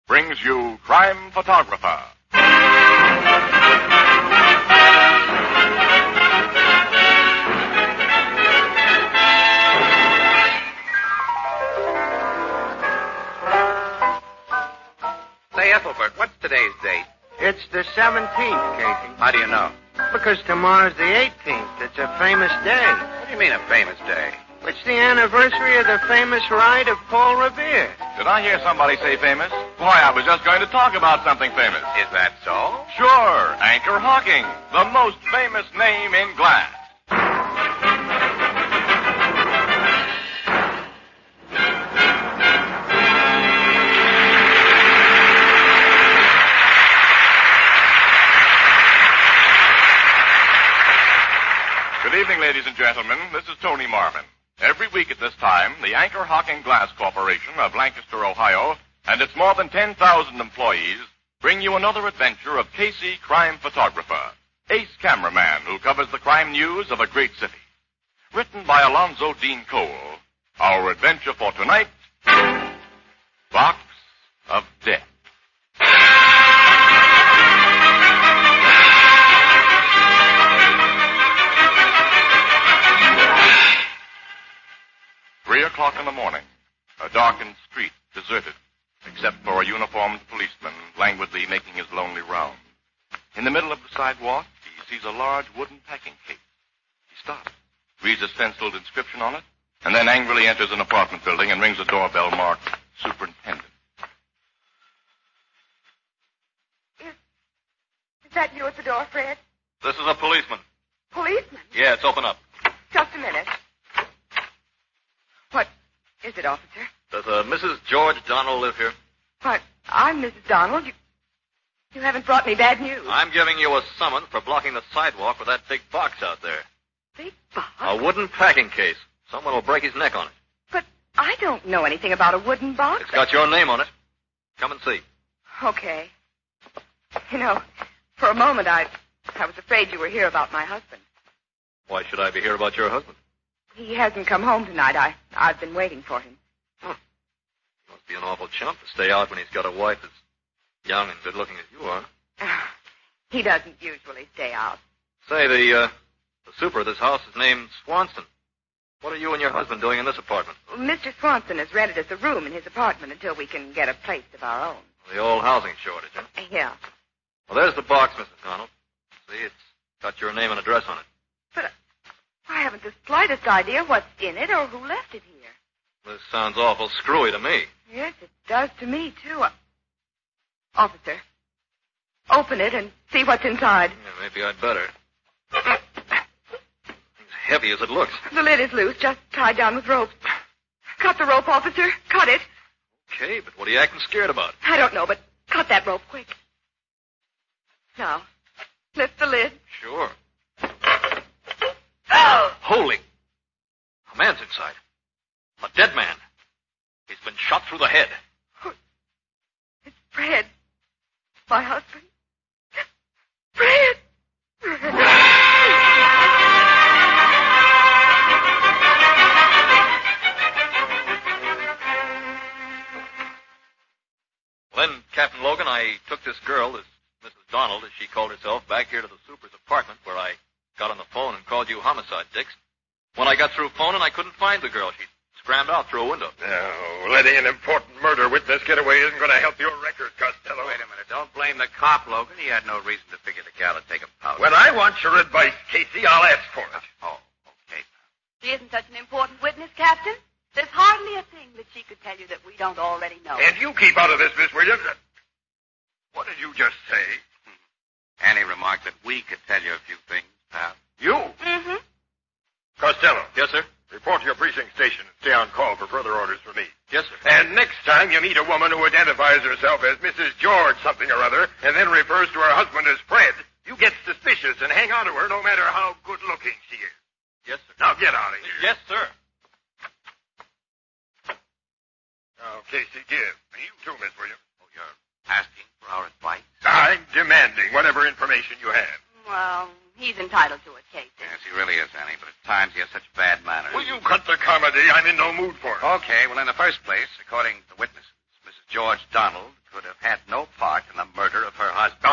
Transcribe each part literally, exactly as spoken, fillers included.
brings you Crime Photographer. Say, Ethelbert, what's today's date? It's the seventeenth, Casey. How do you know? Because tomorrow's the eighteenth. It's a famous day. What do you mean a famous day? It's the anniversary of the famous ride of Paul Revere. Did I hear somebody say famous? Boy, I was just going to talk about something famous. Is that so? Sure, Anchor Hocking, the most famous name in glass. Good evening, ladies and gentlemen. This is Tony Marvin. Every week at this time, the Anchor Hocking Glass Corporation of Lancaster, Ohio, and its more than ten thousand employees bring you another adventure of Casey, crime photographer, ace cameraman who covers the crime news of a great city. Written by Alonzo Dean Cole, our adventure for tonight, Box of Death. Three o'clock in the morning. A darkened street, deserted, except for a uniformed policeman languidly making his lonely round. In the middle of the sidewalk, he sees a large wooden packing case. He stops, reads a stenciled inscription on it, and then angrily enters an apartment building and rings a doorbell marked Superintendent. Is, is that you at the door, Fred? This is a policeman. Policeman? Yes, open up. Just a minute. What is it, officer? Does uh, Missus George Donald live here? What? I'm Missus Donald. You, you haven't brought me bad news. I'm giving you a summons for blocking the sidewalk with that big box out there. Big box? A wooden packing case. Someone will break his neck on it. But I don't know anything about a wooden box. It's got your name on it. Come and see. Okay. You know, for a moment I, I was afraid you were here about my husband. Why should I be here about your husband? He hasn't come home tonight. I, I've been waiting for him. Huh. He must be an awful chump to stay out when he's got a wife as young and good-looking as you are. He doesn't usually stay out. Say, the, uh, the super of this house is named Swanson. What are you and your husband doing in this apartment? Mister Swanson has rented us a room in his apartment until we can get a place of our own. The old housing shortage, huh? Yeah. Well, there's the box, Missus Donald. See, it's got your name and address on it. But I haven't the slightest idea what's in it or who left it here. This sounds awful screwy to me. Yes, it does to me, too. Uh, officer, open it and see what's inside. Yeah, maybe I'd better. It's heavy as it looks. The lid is loose, just tied down with ropes. Cut the rope, officer. Cut it. Okay, but what are you acting scared about? I don't know, but cut that rope quick. Now, lift the lid. Sure. Holy! A man's inside. A dead man. He's been shot through the head. Oh, it's Fred. My husband. Fred! Well, then, Captain Logan, I took this girl, this Missus Donald, as she called herself, back here to the super's apartment where I got on the phone and called you homicide, Dix. When I got through phoning, I couldn't find the girl. She scrammed out through a window. No, letting an important murder witness get away isn't going to help your record, Costello. Wait a minute. Don't blame the cop, Logan. He had no reason to figure the gal would take a powder. When I want your advice, Casey, I'll ask for it. Oh, okay. She isn't such an important witness, Captain. There's hardly a thing that she could tell you that we don't already know. And you keep out of this, Miss Williams. What did you just say? Annie remarked that we could tell you a few things, pal. You? Mm-hmm. Costello. Yes, sir? Report to your precinct station and stay on call for further orders from me. Yes, sir. And next time you meet a woman who identifies herself as Missus George something or other and then refers to her husband as Fred, you get suspicious and hang on to her no matter how good-looking she is. Yes, sir. Now get out of here. Yes, sir. Now, Casey, give. You too, Miss Williams. Oh, you're asking for our advice? I'm demanding whatever information you have. Well, he's entitled to it, Casey. Yes, he really is, Annie, but at times he has such bad manners. Will you cut the comedy? I'm in no mood for it. Okay, well, in the first place, according to witnesses, Missus George Donald could have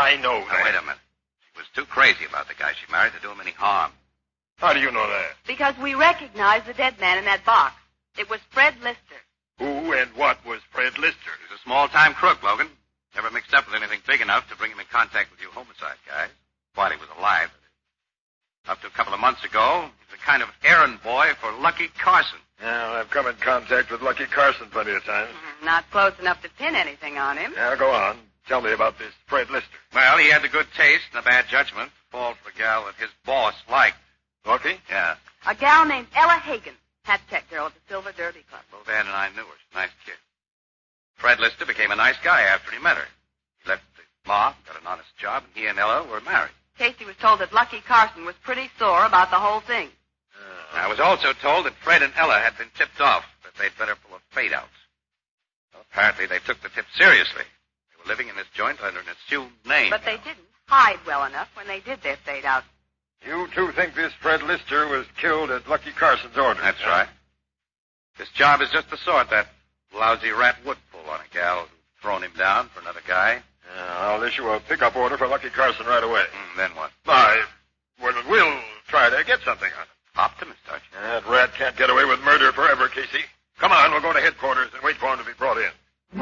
I know Now, that. wait a minute. She was too crazy about the guy she married to do him any harm. How do you know that? Because we recognize the dead man in that box. It was Fred Lister. Who and what was Fred Lister? He's a small-time crook, Logan. Never mixed up with anything big enough to bring him in contact with you homicide guys. While he was alive. Up to a couple of months ago, he was a kind of errand boy for Lucky Carson. Well, I've come in contact with Lucky Carson plenty of times. Not close enough to pin anything on him. Now, go on. Tell me about this Fred Lister. Well, he had the good taste and the bad judgment to fall for a gal that his boss liked. Lucky? Yeah. A gal named Ella Hagen, hat tech girl at the Silver Derby Club. Both Ann and I knew her. She's a nice kid. Fred Lister became a nice guy after he met her. He left the law, got an honest job, and he and Ella were married. Casey was told that Lucky Carson was pretty sore about the whole thing. I was also told that Fred and Ella had been tipped off that they'd better pull a fade-outs. Well, apparently they took the tip seriously. They were living in this joint under an assumed name. But they didn't hide well enough when they did their fade out. You two think this Fred Lister was killed at Lucky Carson's orders? That's right. This job is just the sort that lousy rat would pull on a gal who'd thrown him down for another guy. Yeah, I'll issue a pickup order for Lucky Carson right away. Mm, then what? I, well, we'll try to get something on it. Optimist, aren't you? That rat can't get away with murder forever, Casey. Come on, we'll go to headquarters and wait for him to be brought in.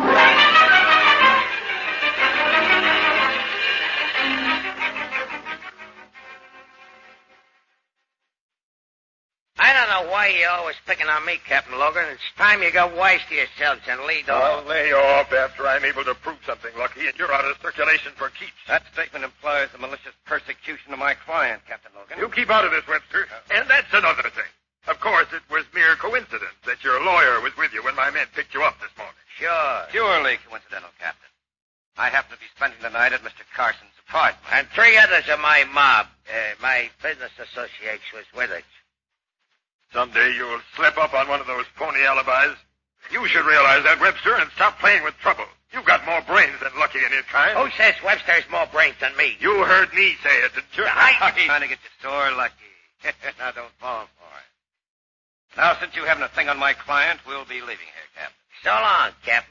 I don't know why you're always picking on me, Captain Logan. It's time you got wise to yourselves and lead I'll off. lay off after I'm able to prove something, Lucky, and you're out of circulation for keeps. That statement implies the malicious persecution of my client, Captain Logan. You keep out of this, Webster. And that's another thing. Of course, it was mere coincidence that your lawyer was with you when my men picked you up this morning. Sure. Purely coincidental, Captain. I happen to be spending the night at Mister Carson's apartment. And three others of my mob, uh, my business associates, was with us. Someday you'll slip up on one of those phony alibis. You should realize that, Webster, and stop playing with trouble. You've got more brains than Lucky and his kind. Who says Webster has more brains than me? You heard me say it, didn't you? I- Trying to get you sore, Lucky. Now, don't fall for it. Now, since you haven't a thing on my client, we'll be leaving here, Captain. So long, Captain.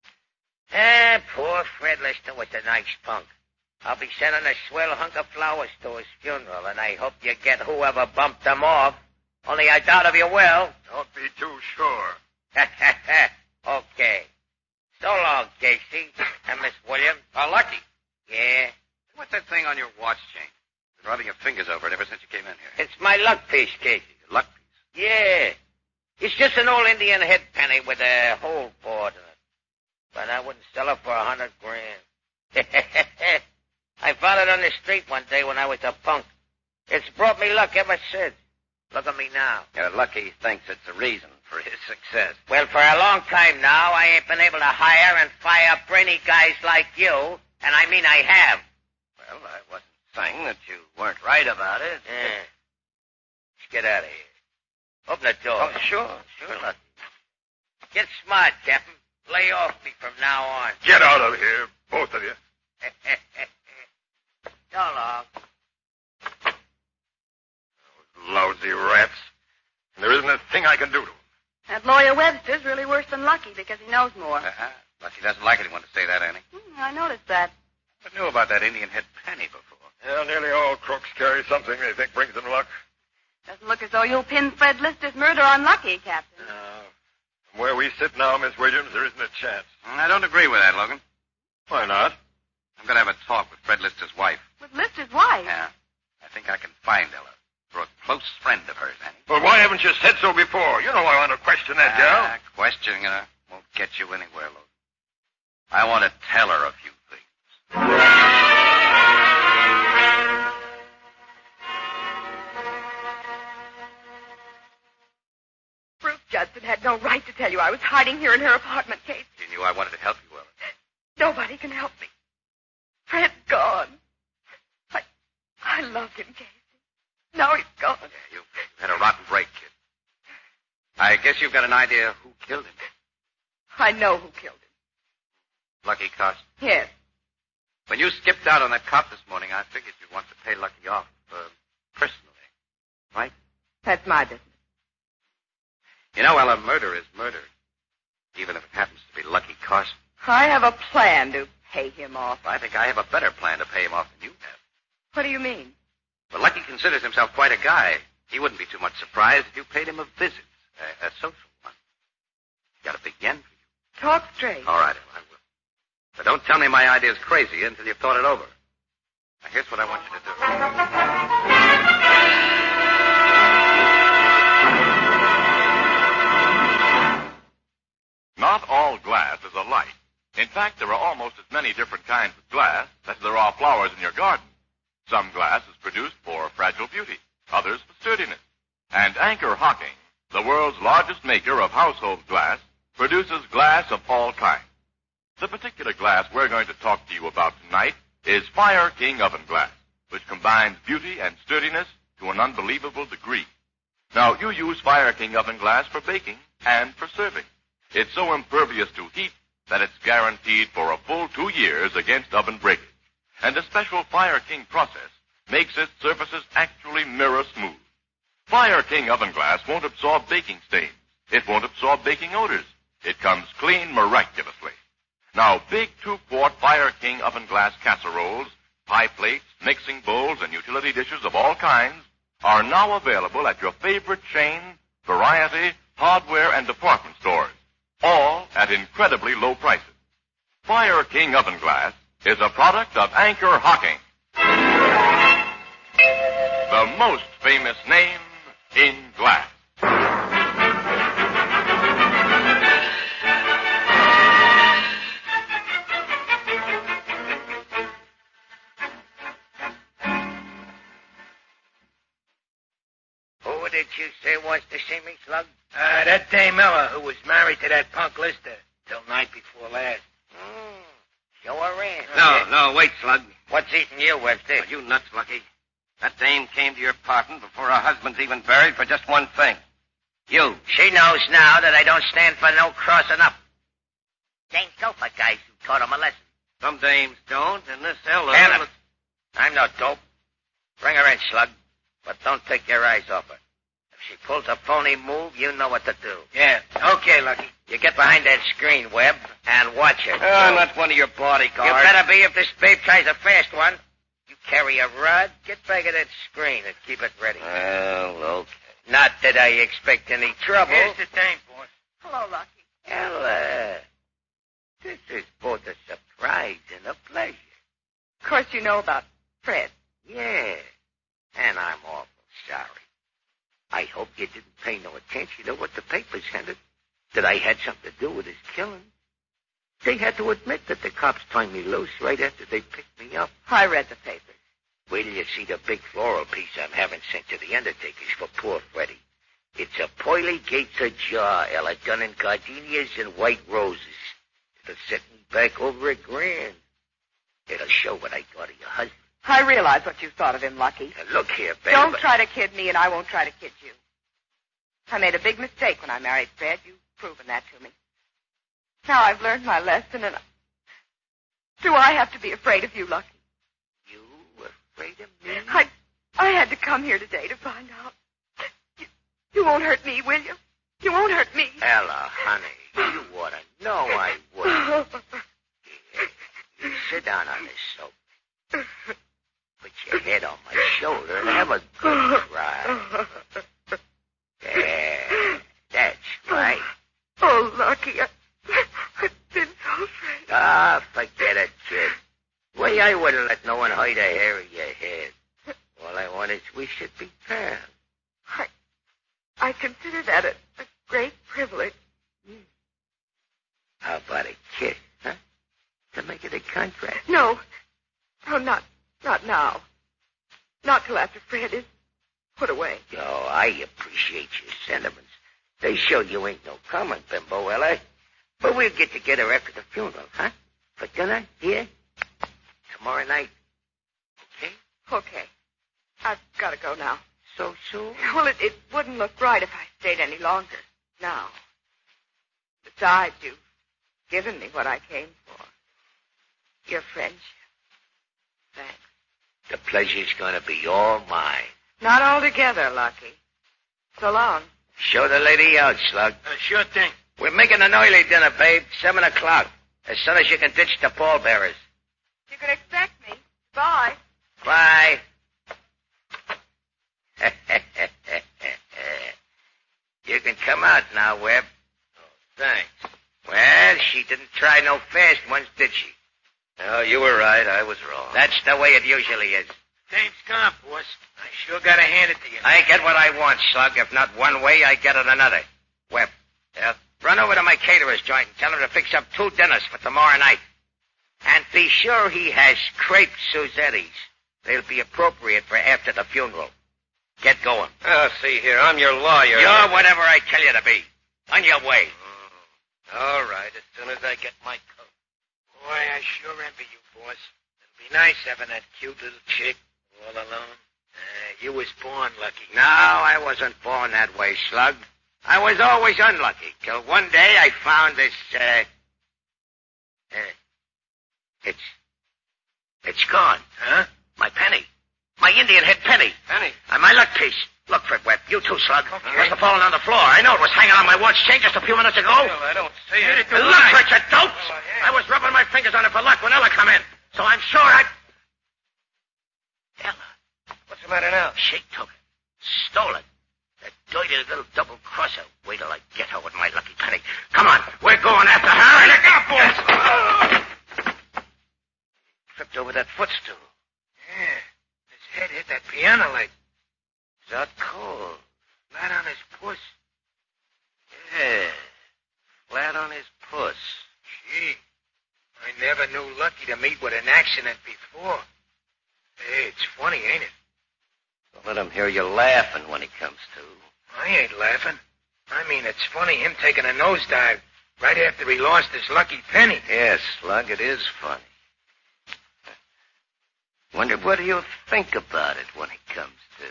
Ah, poor Fred Lister was a nice punk. I'll be sending a swell hunk of flowers to his funeral, and I hope you get whoever bumped them off. Only I doubt if you will. Don't be too sure. Okay. So long, Casey. And Miss Williams. Uh, Lucky. Yeah? What's that thing on your watch chain? You've been rubbing your fingers over it ever since you came in here. It's my luck piece, Casey. Your luck piece. Yeah. It's just an old Indian head penny with a hole board in it. But I wouldn't sell it for a hundred grand. I found it on the street one day when I was a punk. It's brought me luck ever since. Look at me now. Yeah, Lucky thinks it's a reason for his success. Well, for a long time now, I ain't been able to hire and fire brainy guys like you. And I mean I have. Well, I wasn't saying that you weren't right about it. Yeah. Let's get out of here. Open the door. Oh, sure, sure, Lucky. Get smart, Captain. Lay off me from now on. Get out of here, both of you. So long. Lousy rats. And there isn't a thing I can do to them. That lawyer Webster's really worse than Lucky because he knows more. Uh-huh. Lucky doesn't like anyone to say that, Annie. Hmm, I noticed that. I knew about that Indian head penny before. Well, nearly all crooks carry something they think brings them luck. Doesn't look as though you'll pin Fred Lister's murder on Lucky, Captain. Uh, from where we sit now, Miss Williams, there isn't a chance. I don't agree with that, Logan. Why not? I'm going to have a talk with Fred Lister's wife. With Lister's wife? Yeah. I think I can find Ella. For a close friend of hers, Annie. Well, why haven't you said so before? You know I want to question that gal. Ah, questioning her won't get you anywhere, Logan. I want to tell her a few things. Bruce Judson had no right to tell you I was hiding here in her apartment, Kate. She knew I wanted to help you, Ella. Nobody can help me. Fred's gone. I, I loved him, Casey. Now he's gone. Yeah, you had a rotten break, kid. I guess you've got an idea who killed him. I know who killed him. Lucky Carson. Yes. When you skipped out on that cop this morning, I figured you'd want to pay Lucky off uh, personally. Right? That's my business. You know, Ella, murder is murder. Even if it happens to be Lucky Carson. I have a plan to pay him off. I think I have a better plan to pay him off than you have. What do you mean? Well, Lucky considers himself quite a guy. He wouldn't be too much surprised if you paid him a visit, a, a social one. Got a big yen for you. Talk straight. All right, I will. But don't tell me my idea's crazy until you've thought it over. Now, here's what I want you to do. Not all glass is alike. In fact, there are almost as many different kinds of glass as there are flowers in your garden. Some glass is produced for fragile beauty, others for sturdiness. And Anchor Hocking, the world's largest maker of household glass, produces glass of all kinds. The particular glass we're going to talk to you about tonight is Fire King oven glass, which combines beauty and sturdiness to an unbelievable degree. Now, you use Fire King oven glass for baking and for serving. It's so impervious to heat that it's guaranteed for a full two years against oven breakage. And a special Fire King process makes its surfaces actually mirror smooth. Fire King oven glass won't absorb baking stains. It won't absorb baking odors. It comes clean miraculously. Now, big two-quart Fire King oven glass casseroles, pie plates, mixing bowls, and utility dishes of all kinds are now available at your favorite chain, variety, hardware, and department stores, all at incredibly low prices. Fire King oven glass is a product of Anchor Hocking, the most famous name in glass. Who did you say wants to see me, Slug? Uh, that Dame Ella who was married to that punk Lister till night before last. Mm. Show her in. No, no, wait, Slug. What's eating you, Webster? Are you nuts, Lucky? That dame came to your apartment before her husband's even buried for just one thing. You. She knows now that I don't stand for no crossing up. Ain't dope for guys who taught him a lesson. Some dames don't, and this Ella... Damn it. I'm no dope. Bring her in, Slug. But don't take your eyes off her. If she pulls a phony move, you know what to do. Yeah, okay, Lucky. You get behind that screen, Webb, and watch her. Oh, I'm not one of your bodyguards. You better be if this babe tries a fast one. You carry a rod, get back at that screen and keep it ready. Well, okay. Not that I expect any trouble. Here's the dame, boss. Hello, Lucky. Ella, this is both a surprise and a pleasure. Of course you know about Fred. Yeah, and I'm awful sorry. I hope you didn't pay no attention to what the papers hinted, that I had something to do with his killing. They had to admit that the cops turned me loose right after they picked me up. I read the papers. Wait till you see the big floral piece I'm having sent to the undertakers for poor Freddie. It's a pearly gates ajar, Ella, done in gardenias and white roses. It'll set me back over a grand. It'll show what I thought of your husband. I realize what you thought of him, Lucky. Now, look here, baby. Don't try to kid me, and I won't try to kid you. I made a big mistake when I married Fred. You've proven that to me. Now I've learned my lesson, and I... do I have to be afraid of you, Lucky? You afraid of me? I, I had to come here today to find out. You, you won't hurt me, will you? You won't hurt me. Ella, honey, you ought to know I would. Here, you sit down on this sofa. Put your head on my shoulder and have a good cry. There, that's right. Oh, Lucky, I, I've been so afraid. Ah, forget it, kid. Way I wouldn't let no one hide a hair of your head. All I want is we should be pals. I, I consider that a, a great privilege. How about a kiss, huh? To make it a contract. No, no, not, not now. Not till after Fred is put away. Oh, I appreciate your sentiments. They show you ain't no common bimbo, Ella. But we'll get together after the funeral, huh? For dinner, here? Tomorrow night. Okay? Okay. I've got to go now. So soon? Well, it, it wouldn't look right if I stayed any longer. Now. Besides, you've given me what I came for. Your friendship. Thanks. The pleasure's gonna be all mine. Not altogether, Lucky. So long. Show the lady out, Slug. Uh, sure thing. We're making an early dinner, babe. Seven o'clock. As soon as you can ditch the pallbearers. You can expect me. Bye. Bye. You can come out now, Webb. Oh, thanks. Well, she didn't try no fast ones, did she? No, you were right. I was wrong. That's the way it usually is. Thanks, God, boss. I sure gotta hand it to you. I get what I want, Slug. If not one way, I get it another. Webb, Yeah? run over to my caterer's joint and tell him to fix up two dinners for tomorrow night. And be sure he has crepe Suzettis. They'll be appropriate for after the funeral. Get going. Oh, see here. I'm your lawyer. You're whatever I tell you to be. On your way. Mm. All right, as soon as I get my coat. Boy, I sure envy you, boss. It'd be nice having that cute little chick all alone. Uh, you was born lucky. No, I wasn't born that way, Slug. I was always unlucky, till one day I found this, uh... uh it's... It's gone. Huh? My penny. My Indian head penny. Penny. And my luck piece. Look for it, Webb. You too, Slug. Okay. It must have fallen on the floor. I know it was hanging on my watch chain just a few minutes ago. Well, I don't see it. Look for it, you dopes! I was rubbing my fingers on it for luck when Ella come in. So I'm sure I... Ella. What's the matter now? She took it. Stole it. That dirty little double-crosser. Wait till I get her with my lucky penny. Come on. We're going after her. Look out, boys! Tripped over that footstool. Yeah. His head hit that piano leg. That cold. Flat on his puss. Yeah. Flat on his puss. Gee. I never knew Lucky to meet with an accident before. Hey, it's funny, ain't it? Don't let him hear you laughing when he comes to. I ain't laughing. I mean, it's funny him taking a nosedive right after he lost his lucky penny. Yes, Slug, it is funny. Wonder what he'll think about it when he comes to.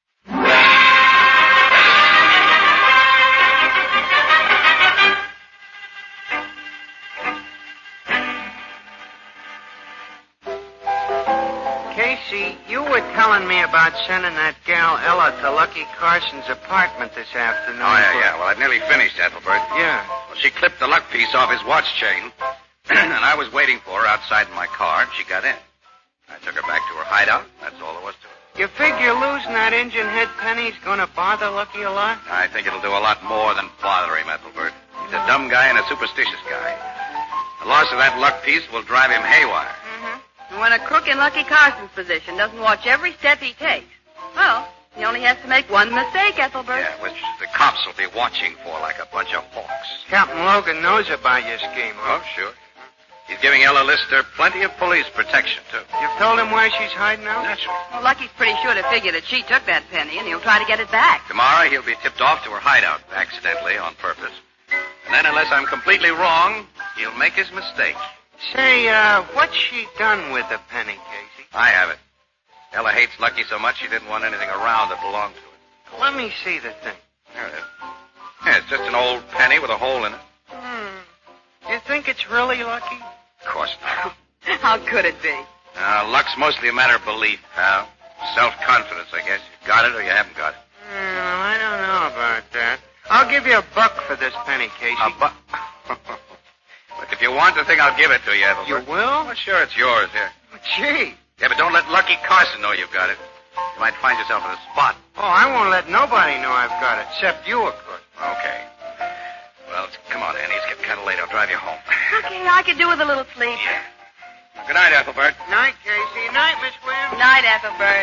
Casey, you were telling me about sending that gal Ella to Lucky Carson's apartment this afternoon. Oh, yeah, yeah. Well, I've nearly finished, Ethelbert. Yeah. Well, she clipped the luck piece off his watch chain, and I was waiting for her outside in my car, and she got in. I took her back to her hideout. That's all there was to it. You figure losing that engine head penny's gonna bother Lucky a lot? I think it'll do a lot more than bother him, Ethelbert. He's a dumb guy and a superstitious guy. The loss of that luck piece will drive him haywire. Mm-hmm. And when a crook in Lucky Carson's position doesn't watch every step he takes, well, he only has to make one mistake, Ethelbert. Yeah, which the cops will be watching for like a bunch of hawks. Captain Logan knows about your scheme, huh? Oh, sure. He's giving Ella Lister plenty of police protection, too. You've told him where she's hiding out? Naturally. Well, Lucky's pretty sure to figure that she took that penny, and he'll try to get it back. Tomorrow he'll be tipped off to her hideout, accidentally, on purpose. And then, unless I'm completely wrong, he'll make his mistake. Say, uh, what's she done with the penny, Casey? I have it. Ella hates Lucky so much she didn't want anything around that belonged to her. Let me see the thing. There it is. Yeah, it's just an old penny with a hole in it. Hmm. You think it's really Lucky? Of course not. How could it be? Uh, luck's mostly a matter of belief, pal. Self-confidence, I guess. You got it or you haven't got it. Hmm, I don't know about that. I'll give you a buck for this penny, Casey. A buck? Look, if you want the thing, I'll give it to you, Ethelbert. You will? Well, sure, it's yours, here. Gee. Yeah, but don't let Lucky Carson know you've got it. You might find yourself in a spot. Oh, I won't let nobody know I've got it, except you, of course. Okay. Well, come on, Annie. It's getting kind of late. I'll drive you home. Okay, I could do with a little sleep. Yeah. Good night, Ethelbert. Night, Casey. Night, Miss Williams. Night, Ethelbert.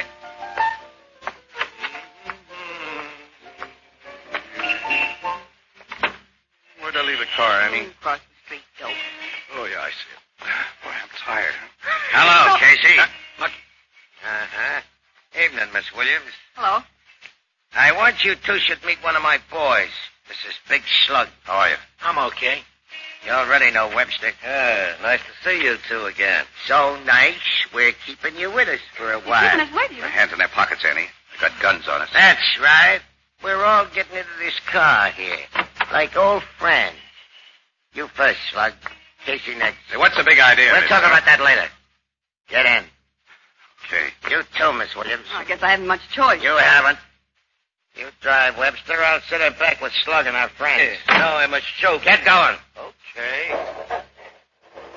Where'd I leave the car, Annie? Across the street, Joe. Oh, yeah, I see it. Boy, I'm tired. Hello, Oh. Casey. Uh, Lucky. Uh-huh. Evening, Miss Williams. Hello. I want you two should meet one of my boys. This is Big Slug. How are you? I'm okay. You already know Webster. Ah, nice to see you two again. So nice, we're keeping you with us for a You're while. keeping us with you. Their hands in their pockets, Annie. They've got guns on us. That's right. We're all getting into this car here, like old friends. You first, Slug. Casey next. Say, what's the big idea? We'll Miss talk Sarah? about that later. Get in. Okay. You too, Miss Williams. I guess I haven't much choice. You haven't. You drive, Webster. I'll sit her back with Slug and our friends. Now I must choke. Get going. Okay.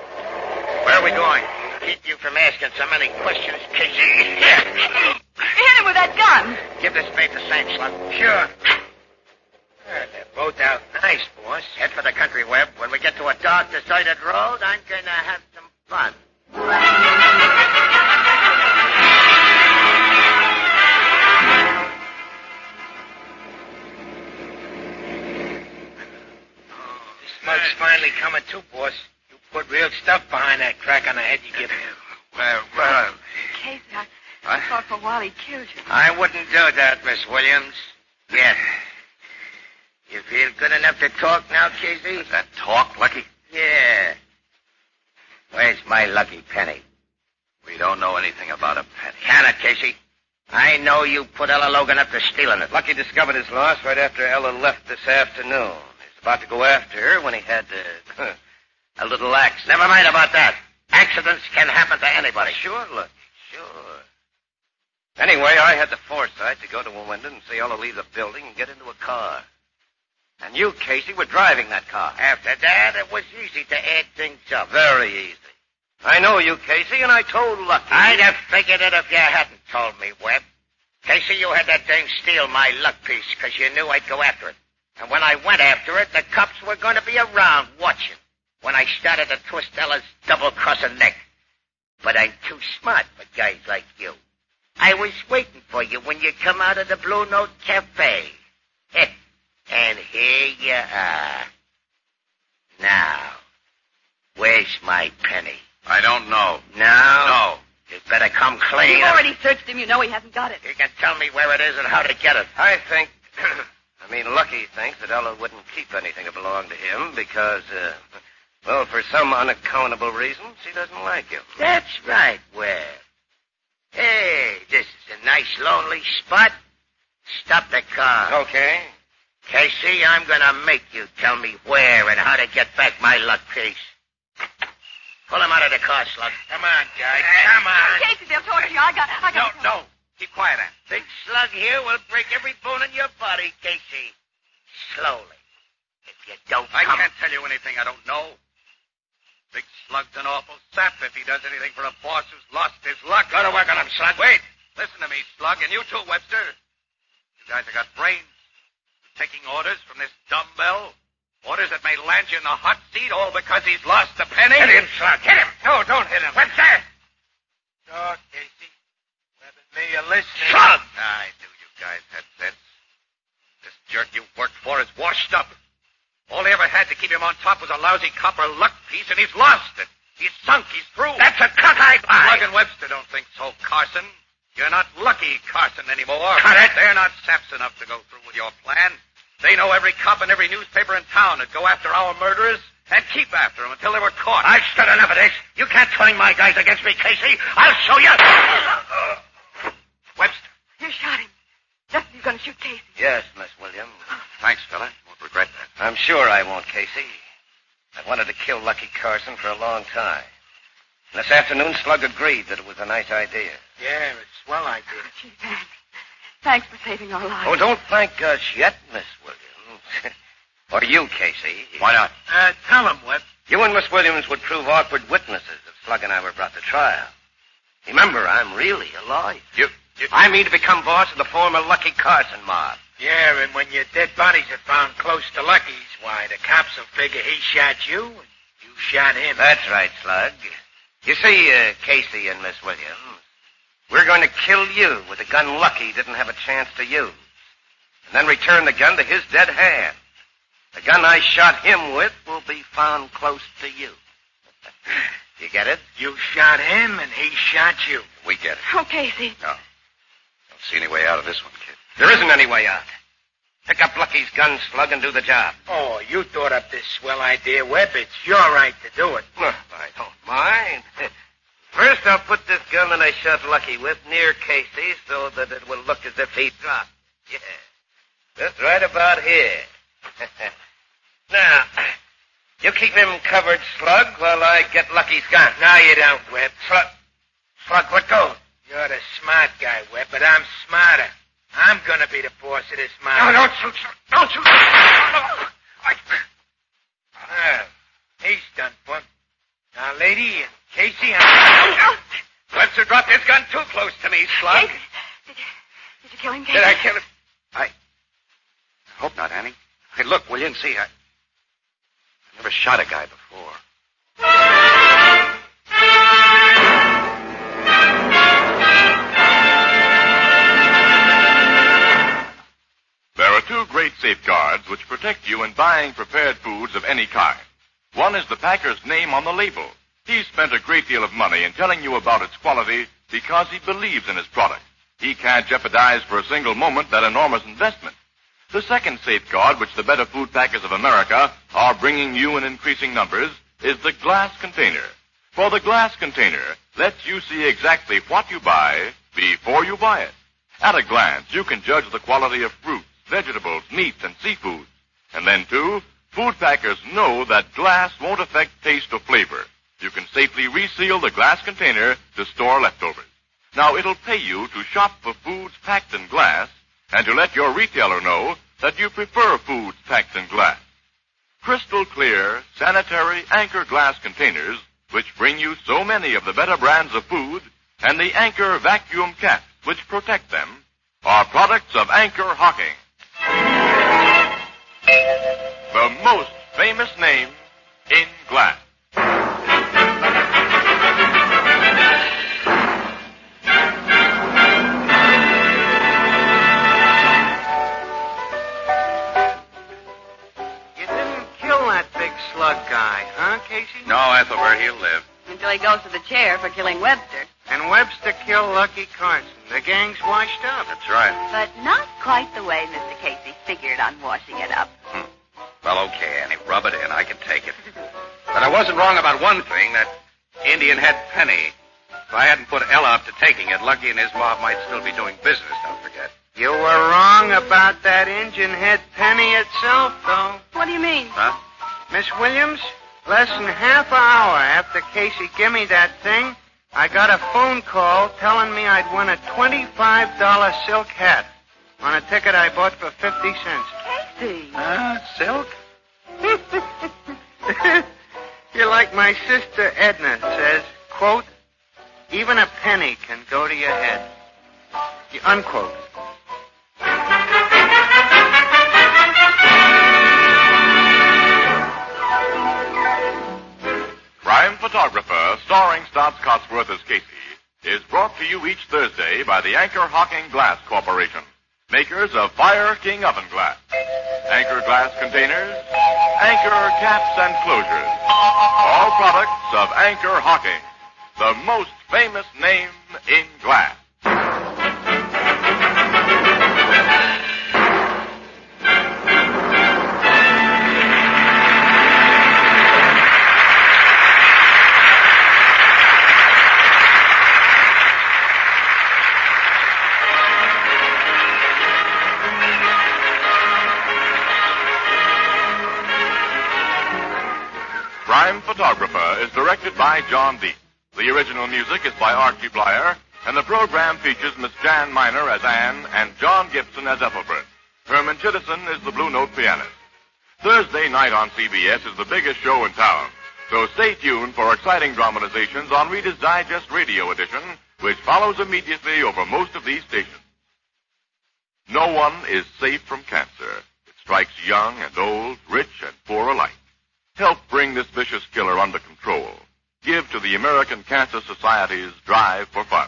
are we going? Keep you from asking so many questions, Casey. Hit him with that gun. Give this mate the same, Slug. Sure. Well, they're both out nice, boss. Head for the country, Webb. When we get to a dark, deserted road, I'm going to have some fun. Smug's finally coming to, boss. You put real stuff behind that crack on the head you give him. Well, well, Casey, I, I thought for a while he killed you. I wouldn't do that, Miss Williams. Yet. You feel good enough to talk now, Casey? that talk, Lucky? Yeah. Where's my lucky penny? We don't know anything about a penny. Can it, Casey? I know you put Ella Logan up to stealing it. Lucky discovered his loss right after Ella left this afternoon. He's about to go after her when he had uh, a little accident. Never mind about that. Accidents can happen to anybody. Sure, Lucky, sure. Anyway, I had the foresight to go to a window and see Ella leave the building and get into a car. And you, Casey, were driving that car. After that, it was easy to add things up. Very easy. I know you, Casey, and I told Lucky. I'd have figured it if you hadn't told me, Webb. Casey, you had that dame steal my luck piece because you knew I'd go after it. And when I went after it, the cops were going to be around watching when I started to twist Ella's double-crossing neck. But I'm too smart for guys like you. I was waiting for you when you come out of the Blue Note Cafe. And here you are. Now, where's my penny? I don't know. No? No. You'd better come clean. You've already searched him. You know he hasn't got it. You can tell me where it is and how to get it. I think, I mean, Lucky thinks that Ella wouldn't keep anything that belonged to him because, uh, well, for some unaccountable reason, she doesn't like him. That's right, Webb. Hey, this is a nice lonely spot. Stop the car. Okay. Casey, I'm gonna make you tell me where and how to get back my luck piece. Pull him out of the car, Slug. Come on, guys. Come on. Casey, they'll torture you. I got, I No, got. no. Keep quiet, Ann. Big Slug here will break every bone in your body, Casey. Slowly. If you don't I come... can't tell you anything I don't know. Big Slug's an awful sap if he does anything for a boss who's lost his luck. Go to work on him, Slug. Wait. Listen to me, Slug, and you too, Webster. You guys have got brains. Taking orders from this dumbbell. Orders that may land you in the hot seat all because he's lost a penny. Hit him, Slug. Hit him. No, don't hit him. What's that? Talk, Casey. Webb and me are listening. Slug! I knew you guys had sense. This jerk you worked for is washed up. All he ever had to keep him on top was a lousy copper luck piece, and he's lost it. He's sunk. He's through. That's a cockeyed lie. Slug and Webster don't think so, Carson. You're not Lucky Carson anymore. Cut it. They're not saps enough to go through with your plan. They know every cop and every newspaper in town would go after our murderers and keep after them until they were caught. I've stood enough of this. You can't turn my guys against me, Casey. I'll show you. Webster. You shot him. Justin, you're going to shoot Casey. Yes, Miss Williams. Thanks, fella. Won't regret that. I'm sure I won't, Casey. I wanted to kill Lucky Carson for a long time. And this afternoon, Slug agreed that it was a nice idea. Yeah, it's a swell idea. Gee, thanks. Thanks for saving our lives. Oh, don't thank us yet, Miss Williams. Or you, Casey. Why not? Uh, tell him, Webb. You and Miss Williams would prove awkward witnesses if Slug and I were brought to trial. Remember, I'm really a lawyer. You, you... I mean to become boss of the former Lucky Carson mob. Yeah, and when your dead bodies are found close to Lucky's, why, the cops will figure he shot you and you shot him. That's right, Slug. You see, uh, Casey and Miss Williams, we're going to kill you with a gun Lucky didn't have a chance to use. And then return the gun to his dead hand. The gun I shot him with will be found close to you. You get it? You shot him and he shot you. We get it. Oh, Casey. No. Don't see any way out of this one, kid. There isn't any way out. Pick up Lucky's gun, Slug, and do the job. Oh, you thought up this swell idea, Webb. It's your right to do it. Well, I don't mind. First, I'll put this gun that I shot Lucky with near Casey so that it will look as if he dropped. Yeah. Just right about here. Now, you keep him covered, Slug, while I get Lucky's gun. No, you don't, Webb. Slug, Slug, what goes? You're the smart guy, Webb, but I'm smarter. I'm gonna be the boss of this mob. No, don't shoot, don't shoot. I... Well, he's done for. Now, lady, Casey, I'm... Webster dropped his gun too close to me, Slug. Casey, did you, did you kill him, Casey? Did I kill him? I... I hope not, Annie. Hey, look, will you see? I... I never shot a guy before. There are two great safeguards which protect you in buying prepared foods of any kind. One is the packer's name on the label. He's spent a great deal of money in telling you about its quality because he believes in his product. He can't jeopardize for a single moment that enormous investment. The second safeguard, which the Better Food Packers of America are bringing you in increasing numbers, is the glass container. For the glass container lets you see exactly what you buy before you buy it. At a glance, you can judge the quality of fruits, vegetables, meats, and seafoods. And then, too, food packers know that glass won't affect taste or flavor. You can safely reseal the glass container to store leftovers. Now, it'll pay you to shop for foods packed in glass and to let your retailer know that you prefer foods packed in glass. Crystal clear, sanitary Anchor glass containers, which bring you so many of the better brands of food, and the Anchor vacuum caps, which protect them, are products of Anchor Hocking. The most famous name in glass. You didn't kill that big slug guy, huh, Casey? No, Ethelbert, he'll live. Until he goes to the chair for killing Webster. And Webster killed Lucky Carson. The gang's washed up. That's right. But not quite the way Mister Casey figured on washing it up. Hmm. Well, okay, Annie, rub it in. I can take it. But I wasn't wrong about one thing, that Indian head penny. If I hadn't put Ella up to taking it, Lucky and his mob might still be doing business, don't forget. You were wrong about that Indian head penny itself, though. What do you mean? Huh? Miss Williams, less than half an hour after Casey gave me that thing, I got a phone call telling me I'd won a twenty-five dollars silk hat on a ticket I bought for fifty cents. Casey. Ah, silk? You're like my sister Edna says, quote, even a penny can go to your head. You unquote. Crime Photographer, starring Stotts Cotsworth as Casey, is brought to you each Thursday by the Anchor Hocking Glass Corporation, makers of Fire King Oven Glass, Anchor Glass Containers, Anchor Caps and Closures, all products of Anchor Hocking, the most famous name in glass. Crime Photographer is directed by John Deep. The original music is by Archie Blyer, and the program features Miss Jan Miner as Anne and John Gibson as Ethelbert. Herman Chittison is the Blue Note pianist. Thursday night on C B S is the biggest show in town, so stay tuned for exciting dramatizations on Reader's Digest Radio Edition, which follows immediately over most of these stations. No one is safe from cancer. It strikes young and old, rich and poor alike. Help bring this vicious killer under control. Give to the American Cancer Society's Drive for Fun.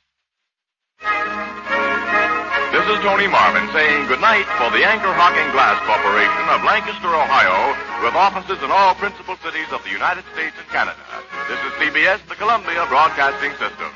This is Tony Marvin saying goodnight for the Anchor Hocking Glass Corporation of Lancaster, Ohio, with offices in all principal cities of the United States and Canada. This is C B S, the Columbia Broadcasting System.